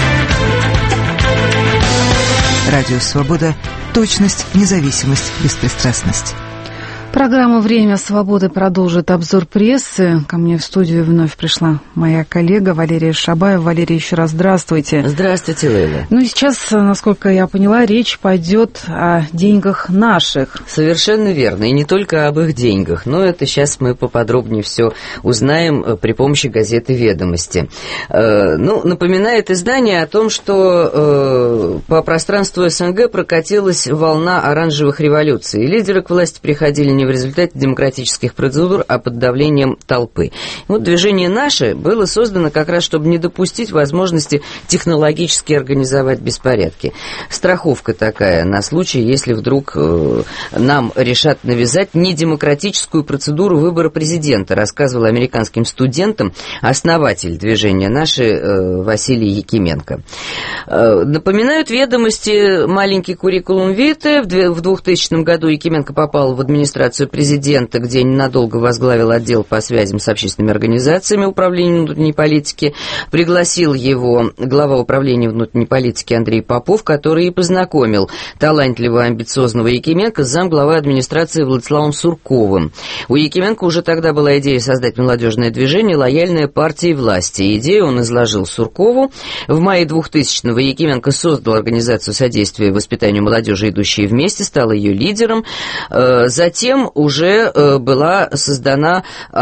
Радио Свобода. Точность, независимость, беспристрастность. Программа «Время свободы» продолжит обзор прессы. Ко мне в студию вновь пришла моя коллега Валерия Шабаева. Валерия, еще раз здравствуйте. Здравствуйте, Лейла. Ну и сейчас, насколько я поняла, речь пойдет о деньгах наших. Совершенно верно. И не только об их деньгах. Но это сейчас мы поподробнее все узнаем при помощи газеты «Ведомости». Напоминает издание о том, что по пространству СНГ прокатилась волна оранжевых революций. Лидеры к власти приходили не в результате демократических процедур, а под давлением толпы. Вот движение «Наше» было создано как раз, чтобы не допустить возможности технологически организовать беспорядки. Страховка такая на случай, если вдруг нам решат навязать недемократическую процедуру выбора президента, рассказывал американским студентам основатель движения «Наше» Василий Якименко. Напоминают «Ведомости» маленький куррикулум витэ. В 2000 году Якименко попал в администрацию президента, где ненадолго возглавил отдел по связям с общественными организациями управления внутренней политики. Пригласил его глава управления внутренней политики Андрей Попов, который и познакомил талантливого, амбициозного Якименко с замглавы администрации Владиславом Сурковым. У Якименко уже тогда была идея создать молодежное движение «Лояльная партия власти». Идею он изложил Суркову. В мае 2000-го Якименко создал организацию содействия воспитанию молодежи «Идущие вместе», стал ее лидером. Затем уже была создана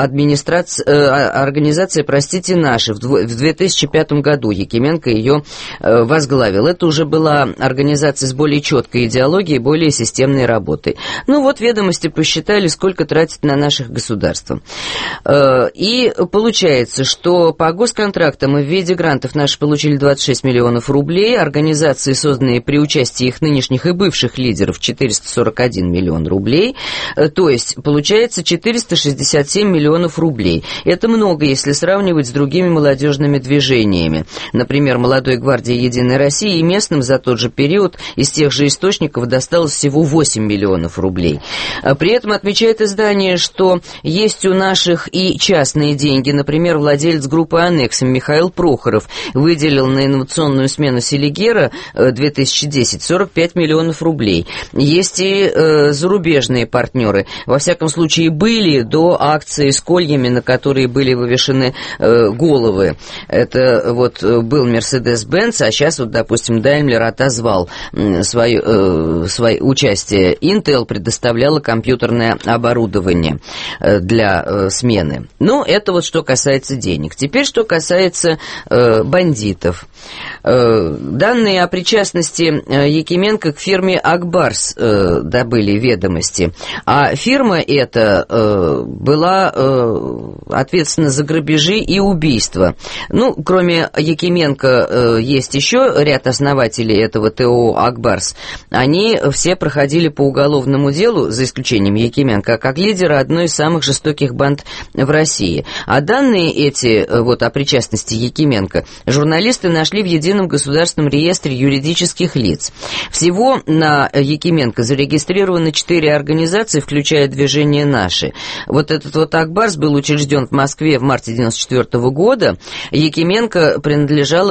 организация «Наша». В 2005 году Якименко ее возглавил. Это уже была организация с более четкой идеологией, более системной работой. «Ведомости» посчитали, сколько тратить на наших государства. И получается, что по госконтрактам и в виде грантов наши получили 26 миллионов рублей, организации, созданные при участии их нынешних и бывших лидеров, 441 миллион рублей. То есть, получается 467 миллионов рублей. Это много, если сравнивать с другими молодежными движениями. Например, «Молодой гвардии Единой России» и местным за тот же период из тех же источников досталось всего 8 миллионов рублей. При этом отмечает издание, что есть у наших и частные деньги. Например, владелец группы «Аннексим» Михаил Прохоров выделил на инновационную смену Селигера 2010 45 миллионов рублей. Есть и зарубежные партнеры. Во всяком случае, были до акции с кольями, на которые были вывешены головы. Это был Mercedes-Benz, а сейчас, допустим, Daimler отозвал свое участие. Intel предоставляла компьютерное оборудование для смены. Это что касается денег. Теперь, что касается бандитов. Данные о причастности Якименко к фирме «Акбарс» добыли «Ведомости». А фирма эта была ответственна за грабежи и убийства. Кроме Якименко, есть еще ряд основателей этого ТО «Акбарс». Они все проходили по уголовному делу, за исключением Якименко, как лидера одной из самых жестоких банд в России. А данные эти о причастности Якименко журналисты нашли в Едином государственном реестре юридических лиц. Всего на Якименко зарегистрировано 4 организации, включая включая движение «Наши». Вот этот вот Ак-Барс был учрежден в Москве в марте 1994 года. Якименко принадлежало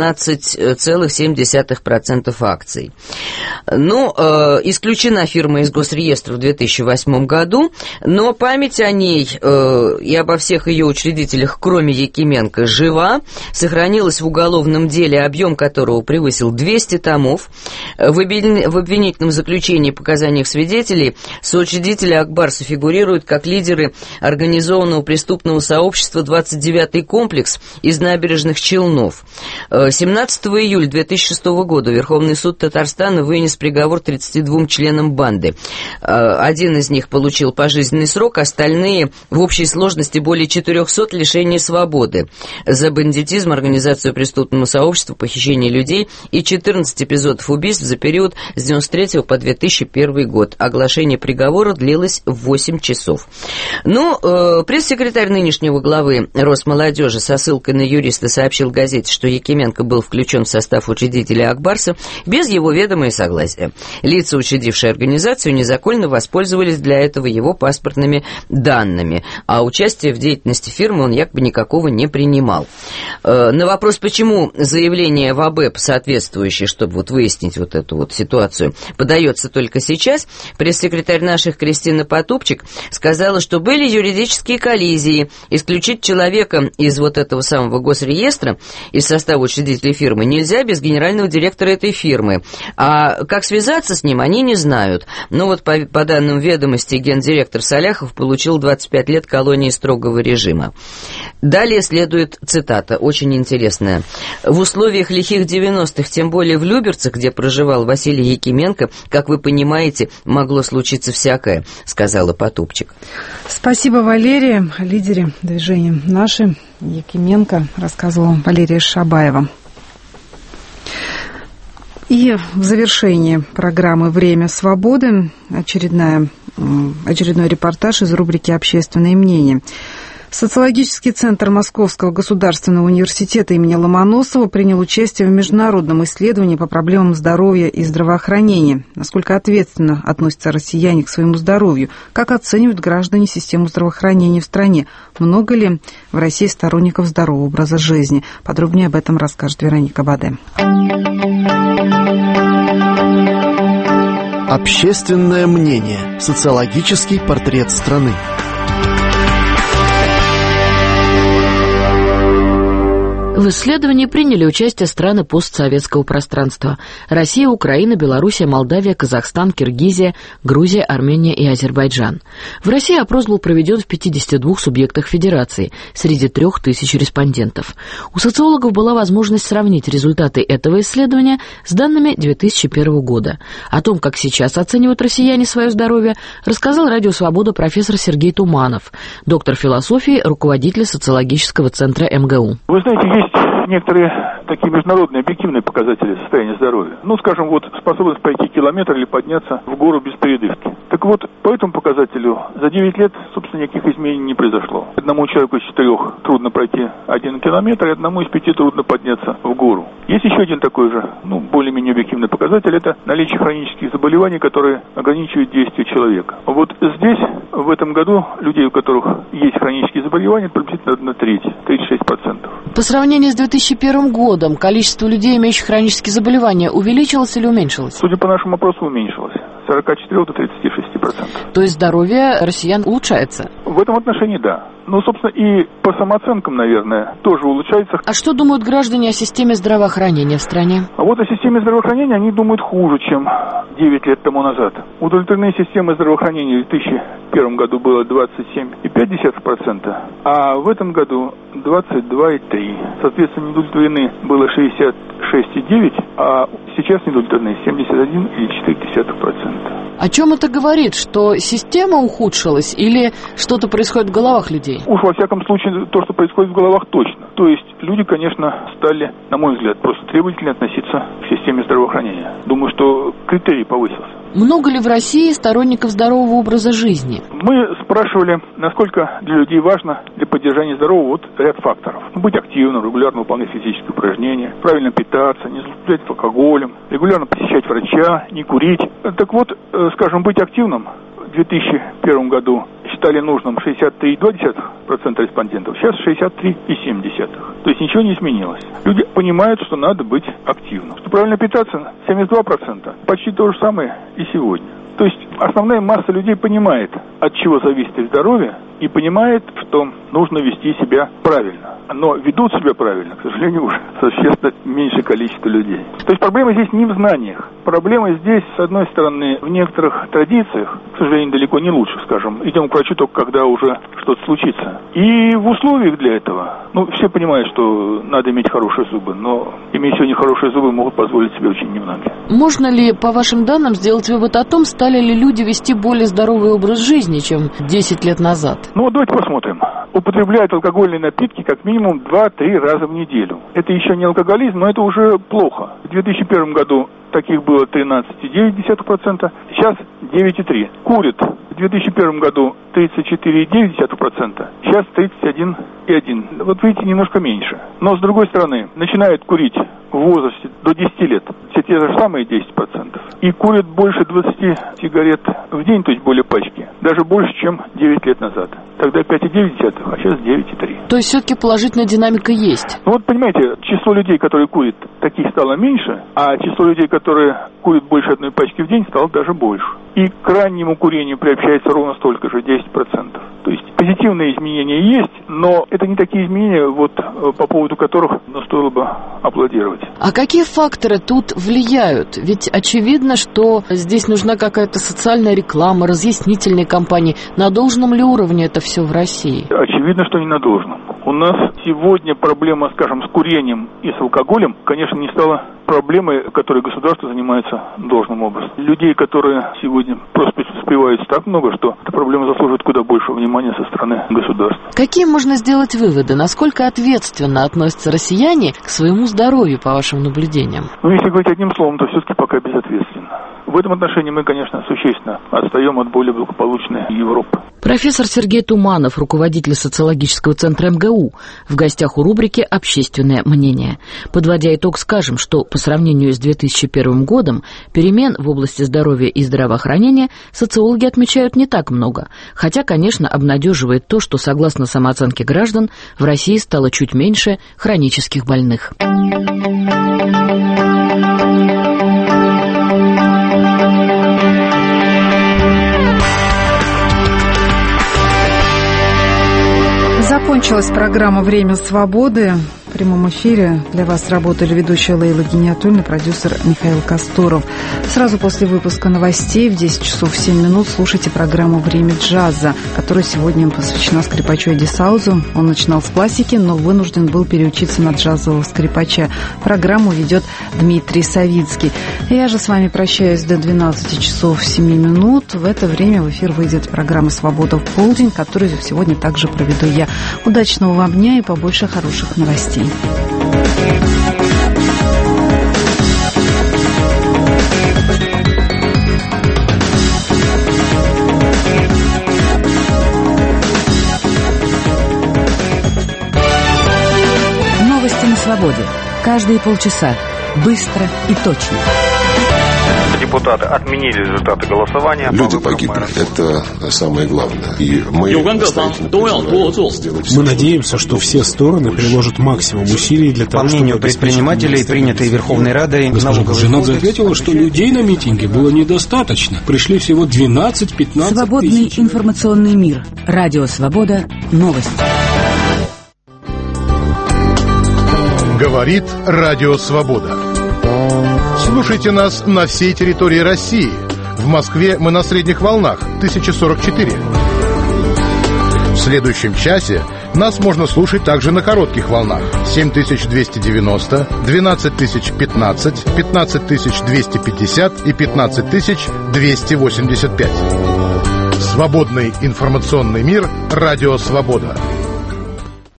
18,7% акций. Ну, исключена фирма из госреестра в 2008 году, но память о ней и обо всех ее учредителях, кроме Якименко, жива, сохранилась в уголовном деле, объем которого превысил 200 томов. В обвинительном заключении и показаниях свидетелей соучредители Ак-Барса фигурируют как лидеры организованного преступного сообщества «29-й комплекс» из набережных Челнов. 17 июля 2006 года Верховный суд Татарстана вынес приговор 32 членам банды. Один из них получил пожизненный срок, остальные в общей сложности более 400 лишений свободы за бандитизм, организацию преступного сообщества, похищение людей и 14 эпизодов убийств за период с 1993 по 2001 год. Оглашение приговора длилось 8 часов. Ну, пресс-секретарь нынешнего главы Росмолодежи со ссылкой на юриста сообщил газете, что Якименко был включен в состав учредителя Ак-Барса без его ведома и согласия. Лица, учредившие организацию, незаконно воспользовались для этого его паспортными данными, а участие в деятельности фирмы он якобы никакого не принимал. На вопрос, почему заявление в АБЭП соответствующее, чтобы вот выяснить вот эту вот ситуацию, подается только сейчас, пресс-секретарь наших Кристина Потупчик сказала, что были юридические коллизии. Исключить человека из вот этого самого госреестра, из состава учредителей фирмы, нельзя без генерального директора этой фирмы. А как связаться с ним, они не знают. Но вот по данным ведомости, гендиректор Саляхов получил 25 лет колонии строгого режима. Далее следует цитата, очень интересная. «В условиях лихих 90-х, тем более в Люберцах, где проживал Василий Якименко, как вы понимаете, могло случиться всякое», сказала Потупчик. Спасибо, Валерия. О лидере движения «Наши» Якименко рассказывала Валерия Шабаева. И в завершении программы «Время свободы» очередной репортаж из рубрики «Общественное мнение». Социологический центр Московского государственного университета имени Ломоносова принял участие в международном исследовании по проблемам здоровья и здравоохранения. Насколько ответственно относятся россияне к своему здоровью? Как оценивают граждане систему здравоохранения в стране? Много ли в России сторонников здорового образа жизни? Подробнее об этом расскажет Вероника Баде. Общественное мнение. Социологический портрет страны. В исследовании приняли участие страны постсоветского пространства: Россия, Украина, Белоруссия, Молдавия, Казахстан, Киргизия, Грузия, Армения и Азербайджан. В России опрос был проведен в 52 субъектах федерации среди 3000 респондентов. У социологов была возможность сравнить результаты этого исследования с данными 2001 года. О том, как сейчас оценивают россияне свое здоровье, рассказал «Радио Свобода» профессор Сергей Туманов, доктор философии, руководитель социологического центра МГУ. Вы знаете, есть некоторые такие международные объективные показатели состояния здоровья. Ну, скажем, вот способность пройти километр или подняться в гору без передышки. Так вот, по этому показателю за 9 лет, собственно, никаких изменений не произошло. Одному человеку из 4 трудно пройти 1 километр, и одному из 5 трудно подняться в гору. Есть еще один такой же, более-менее объективный показатель, это наличие хронических заболеваний, которые ограничивают действие человека. Вот здесь, в этом году, людей, у которых есть хронические заболевания, приблизительно 1/3, 36%. По сравнению с 2001 годом, количество людей, имеющих хронические заболевания, увеличилось или уменьшилось? Судя по нашему опросу, уменьшилось. С 44 до 36%. То есть здоровье россиян улучшается? В этом отношении да. Собственно, и по самооценкам, наверное, тоже улучшается. А что думают граждане о системе здравоохранения в стране? А вот о системе здравоохранения они думают хуже, чем 9 лет тому назад. Удовлетворены системой здравоохранения в 2001 году было 27,5%, а в этом году 22,3%. Соответственно, недовлетворены было 66,9%, а сейчас недовлетворены 71,4%. О чем это говорит? Что система ухудшилась или что-то происходит в головах людей? Уж во всяком случае, то, что происходит в головах, точно. То есть люди, конечно, стали, на мой взгляд, просто требовательнее относиться к системе здравоохранения. Думаю, что критерий повысился. Много ли в России сторонников здорового образа жизни? Мы спрашивали, насколько для людей важно для поддержания здорового ряд факторов. Быть активным, регулярно выполнять физические упражнения, правильно питаться, не злоупотреблять алкоголем, регулярно посещать врача, не курить. Так вот, скажем, быть активным 2001 году считали нужным 63,2% респондентов, сейчас 63,7%. То есть ничего не изменилось. Люди понимают, что надо быть активным. Что правильно питаться 72%. Почти то же самое и сегодня. То есть основная масса людей понимает, от чего зависит их здоровье, и понимает, что нужно вести себя правильно. Но ведут себя правильно, к сожалению, уже существенно меньшее количество людей. То есть проблема здесь не в знаниях. Проблема здесь, с одной стороны, в некоторых традициях, к сожалению, далеко не лучше, скажем. Идем к врачу только когда уже что-то случится. И в условиях для этого, все понимают, что надо иметь хорошие зубы, но иметь сегодня хорошие зубы могут позволить себе очень немногие. Можно ли, по вашим данным, сделать вывод о том, стали ли люди вести более здоровый образ жизни, чем 10 лет назад? Давайте посмотрим. Употребляют алкогольные напитки как минимум 2-3 раза в неделю. Это еще не алкоголизм, но это уже плохо. В 2001 году таких было 13,9%, сейчас 9,3%. Курят в 2001 году 34,9%, сейчас 31,1%. Вот видите, немножко меньше. Но с другой стороны, начинают курить в возрасте до 10 лет все те же самые 10%. И курят больше 20 сигарет в день, то есть более пачки. Даже больше, чем 9 лет назад. Тогда 5,9, а сейчас 9,3. То есть все-таки положительная динамика есть? Понимаете, число людей, которые курят, таких стало меньше, а число людей, которые курят больше одной пачки в день, стало даже больше. И к раннему курению приобщается ровно столько же, 10%. То есть позитивные изменения есть, но это не такие изменения, по поводу которых стоило бы аплодировать. А какие факторы тут влияют? Ведь очевидно, что здесь нужна какая-то социальная реклама, разъяснительные кампании. На должном ли уровне это все в России? Очевидно, что не на должном. У нас сегодня проблема, скажем, с курением и с алкоголем, конечно, не стала проблемой, которой государство занимается должным образом. Людей, которые сегодня просто успевают так много, что эта проблема заслуживает куда больше внимания со стороны государства. Какие можно сделать выводы? Насколько ответственно относятся россияне к своему здоровью, по вашим наблюдениям? Если говорить одним словом, то все-таки пока безответственно. В этом отношении мы, конечно, существенно отстаем от более благополучной Европы. Профессор Сергей Туманов, руководитель социологического центра МГУ, в гостях у рубрики «Общественное мнение». Подводя итог, скажем, что по сравнению с 2001 годом перемен в области здоровья и здравоохранения социологи отмечают не так много. Хотя, конечно, обнадеживает то, что, согласно самооценке граждан, в России стало чуть меньше хронических больных. Закончилась программа «Время свободы». В прямом эфире для вас работали ведущая Лейла Гениатульна, продюсер Михаил Касторов. Сразу после выпуска новостей в 10 часов 7 минут слушайте программу «Время джаза», которая сегодня посвящена скрипачу Эдди Саузу. Он начинал с классики, но вынужден был переучиться на джазового скрипача. Программу ведет Дмитрий Савицкий. Я же с вами прощаюсь до 12 часов 7 минут. В это время в эфир выйдет программа «Свобода в полдень», которую сегодня также проведу я. Удачного вам дня и побольше хороших новостей. Новости на свободе. Каждые полчаса. Быстро и точно. Депутаты отменили результаты голосования. Люди погибли, это самое главное. И мы надеемся, что все стороны приложат максимум усилий для того, чтобы... По мнению предпринимателей, принятые Верховной Радой... Госпожа Буженадзе ответила, что людей на митинге было недостаточно. Пришли всего 12-15 Свободный тысяч. Информационный мир. Радио «Свобода». Новости. Говорит Радио «Свобода». Слушайте нас на всей территории России. В Москве мы на средних волнах 1044. В следующем часе нас можно слушать также на коротких волнах 7290, 12015, 15250 и 15285. Свободный информационный мир. Радио «Свобода».